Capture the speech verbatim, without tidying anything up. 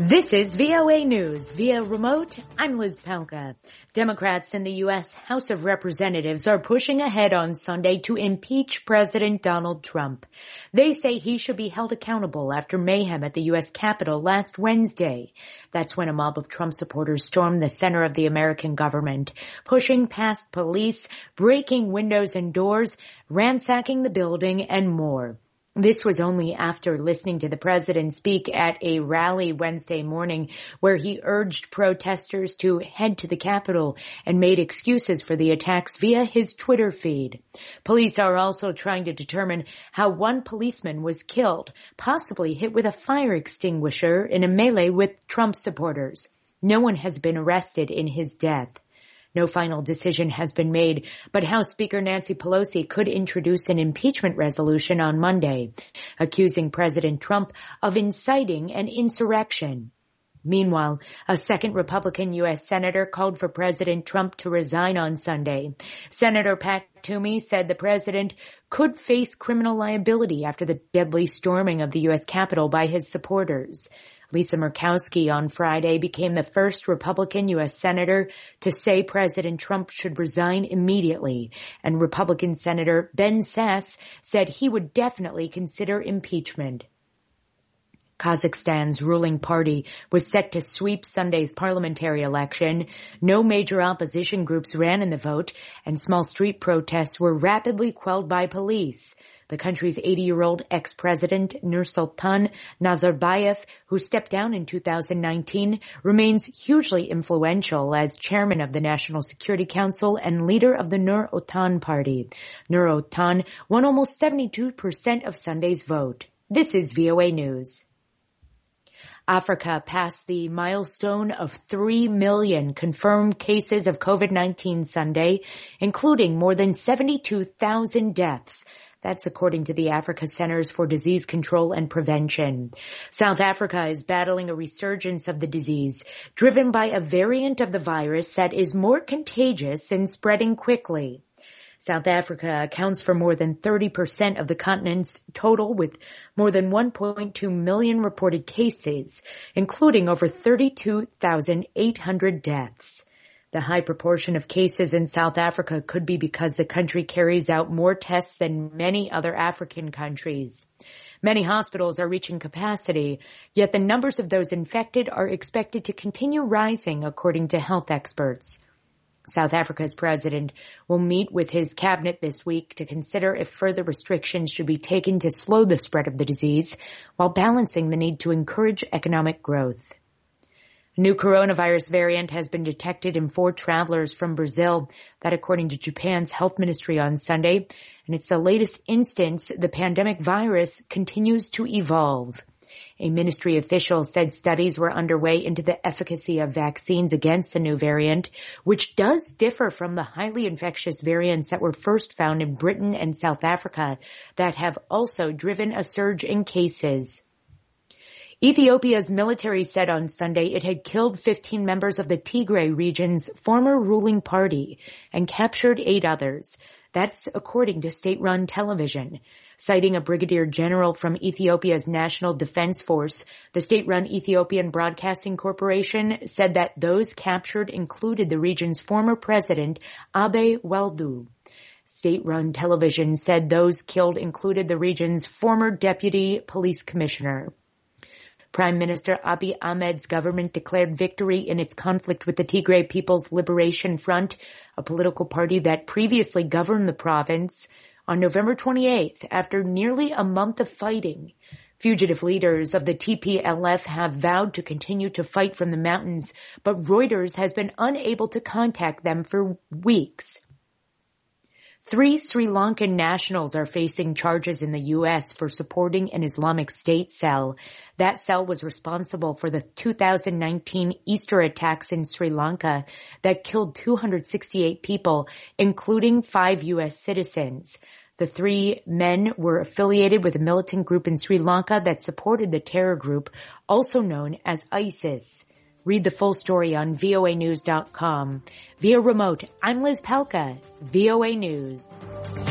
This is V O A News. Via remote, I'm Liz Palka. Democrats in the U S House of Representatives are pushing ahead on Sunday to impeach President Donald Trump. They say he should be held accountable after mayhem at the U S Capitol last Wednesday. That's when a mob of Trump supporters stormed the center of the American government, pushing past police, breaking windows and doors, ransacking the building, and more. This was only after listening to the president speak at a rally Wednesday morning where he urged protesters to head to the Capitol and made excuses for the attacks via his Twitter feed. Police are also trying to determine how one policeman was killed, possibly hit with a fire extinguisher in a melee with Trump supporters. No one has been arrested in his death. No final decision has been made, but House Speaker Nancy Pelosi could introduce an impeachment resolution on Monday, accusing President Trump of inciting an insurrection. Meanwhile, a second Republican U S Senator called for President Trump to resign on Sunday. Senator Pat Toomey said the president could face criminal liability after the deadly storming of the U S Capitol by his supporters. Lisa Murkowski on Friday became the first Republican U S Senator to say President Trump should resign immediately, and Republican Senator Ben Sasse said he would definitely consider impeachment. Kazakhstan's ruling party was set to sweep Sunday's parliamentary election. No major opposition groups ran in the vote, and small street protests were rapidly quelled by police. The country's eighty-year-old ex-president Nursultan Nazarbayev, who stepped down in two thousand nineteen, remains hugely influential as chairman of the National Security Council and leader of the Nur-Otan party. Nur-Otan won almost seventy-two percent of Sunday's vote. This is V O A News. Africa passed the milestone of three million confirmed cases of COVID nineteen Sunday, including more than seventy-two thousand deaths. That's according to the Africa Centers for Disease Control and Prevention. South Africa is battling a resurgence of the disease, driven by a variant of the virus that is more contagious and spreading quickly. South Africa accounts for more than thirty percent of the continent's total, with more than one point two million reported cases, including over thirty-two thousand eight hundred deaths. The high proportion of cases in South Africa could be because the country carries out more tests than many other African countries. Many hospitals are reaching capacity, yet the numbers of those infected are expected to continue rising, according to health experts. South Africa's president will meet with his cabinet this week to consider if further restrictions should be taken to slow the spread of the disease, while balancing the need to encourage economic growth. A new coronavirus variant has been detected in four travelers from Brazil, that according to Japan's health ministry on Sunday, and it's the latest instance the pandemic virus continues to evolve. A ministry official said studies were underway into the efficacy of vaccines against the new variant, which does differ from the highly infectious variants that were first found in Britain and South Africa that have also driven a surge in cases. Ethiopia's military said on Sunday it had killed fifteen members of the Tigray region's former ruling party and captured eight others. That's according to state-run television. Citing a brigadier general from Ethiopia's National Defense Force, the state-run Ethiopian Broadcasting Corporation said that those captured included the region's former president, Abiy Weldu. State-run television said those killed included the region's former deputy police commissioner. Prime Minister Abiy Ahmed's government declared victory in its conflict with the Tigray People's Liberation Front, a political party that previously governed the province, on November twenty-eighth, after nearly a month of fighting. Fugitive leaders of the T P L F have vowed to continue to fight from the mountains, but Reuters has been unable to contact them for weeks. Three Sri Lankan nationals are facing charges in the U S for supporting an Islamic State cell. That cell was responsible for the two thousand nineteen Easter attacks in Sri Lanka that killed two hundred sixty-eight people, including five U S citizens. The three men were affiliated with a militant group in Sri Lanka that supported the terror group, also known as ISIS. Read the full story on V O A news dot com. Via remote, I'm Liz Palka, V O A News.